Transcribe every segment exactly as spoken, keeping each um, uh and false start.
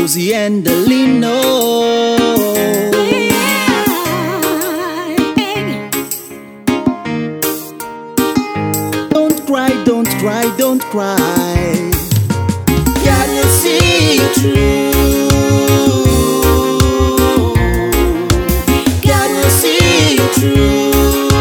Rosie and the Lino. Don't cry, don't cry, don't cry. God will see you through. God will see you through.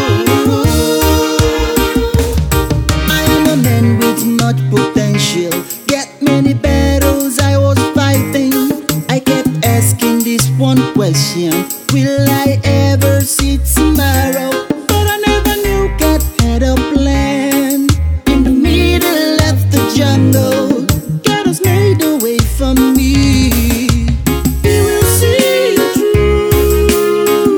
I am a man with much potential. Get many battles I was fighting. I kept asking this one question: will I ever see tomorrow? But I never knew God had a plan. In the middle of the jungle, God has made a way for me. He will see you through.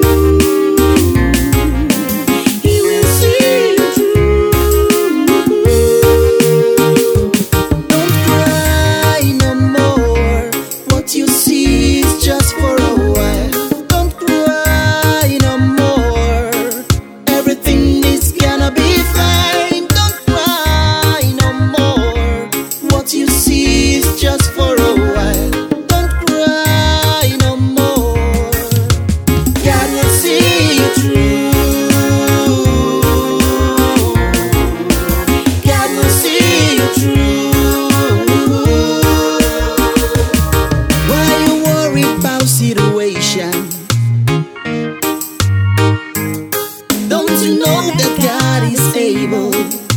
He will see you through. Don't cry no more. What you see is just for a while. Don't cry no more. Everything is gonna be fine. Don't cry no more. What you see is just for a while. Don't cry no more. God will see you through. God will see you through. Why you worry about situation? Don't you know that God is able?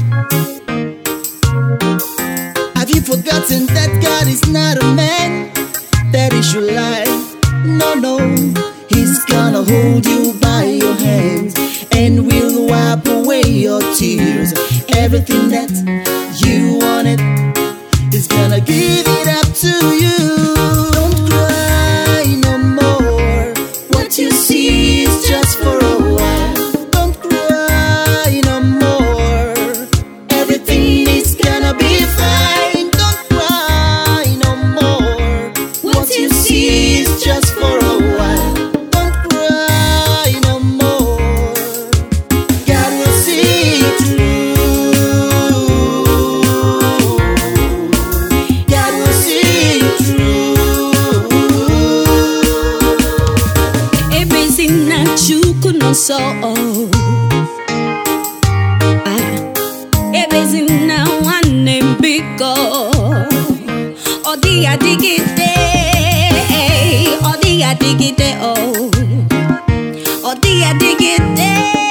Have you forgotten that God is not a man that he should lie? No, no, he's gonna hold you by your hands and will wipe away your tears. Everything that you wanted is gonna give it up to you. Don't cry no more. What you see is just for a while. Don't cry no more. Everything is gonna be fine. Don't cry no more. What you see is just for a while. Don't cry no more. God will see you through. God will see you through. Everything that you could not solve, ah, everything now one name because oh the I dig it day, oh the I dig it day, oh oh the I dig it day.